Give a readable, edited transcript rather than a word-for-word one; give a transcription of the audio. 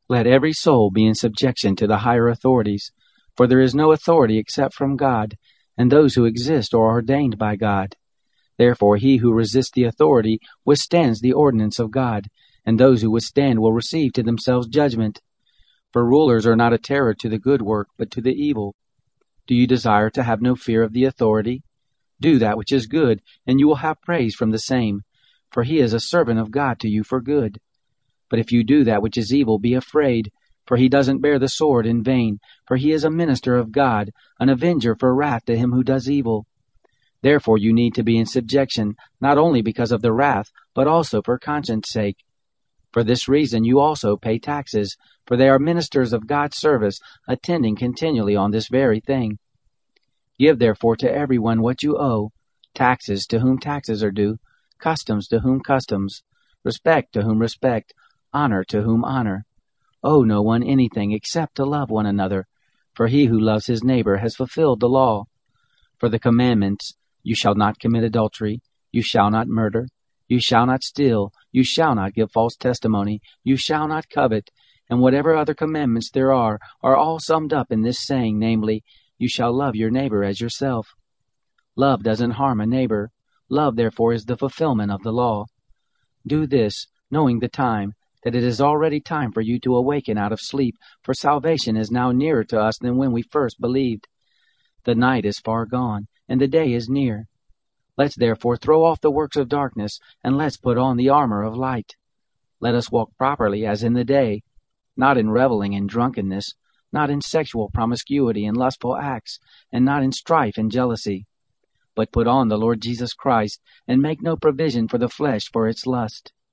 Let every soul be in subjection to the higher authorities, for there is no authority except from God, and those who exist are ordained by God. Therefore he who resists the authority withstands the ordinance of God, and those who withstand will receive to themselves judgment. For rulers are not a terror to the good work, but to the evil. Do you desire to have no fear of the authority? Do that which is good, and you will have praise from the same, for he is a servant of God to you for good. But if you do that which is evil, be afraid, for he doesn't bear the sword in vain, for he is a minister of God, an avenger for wrath to him who does evil. Therefore you need to be in subjection, not only because of the wrath, but also for conscience' sake. For this reason you also pay taxes, for they are ministers of God's service, attending continually on this very thing. Give therefore to everyone what you owe, taxes to whom taxes are due, customs to whom customs, respect to whom respect, honor to whom honor. Owe no one anything except to love one another, for he who loves his neighbor has fulfilled the law. For the commandments, you shall not commit adultery, you shall not murder, you shall not steal, you shall not give false testimony, you shall not covet, and whatever other commandments there are all summed up in this saying, namely, you shall love your neighbor as yourself. Love doesn't harm a neighbor. Love, therefore, is the fulfillment of the law. Do this, knowing the time, that it is already time for you to awaken out of sleep, for salvation is now nearer to us than when we first believed. The night is far gone, and the day is near. Let's therefore throw off the works of darkness, and let's put on the armor of light. Let us walk properly as in the day, not in reveling and drunkenness, not in sexual promiscuity and lustful acts, and not in strife and jealousy. But put on the Lord Jesus Christ, and make no provision for the flesh for its lust.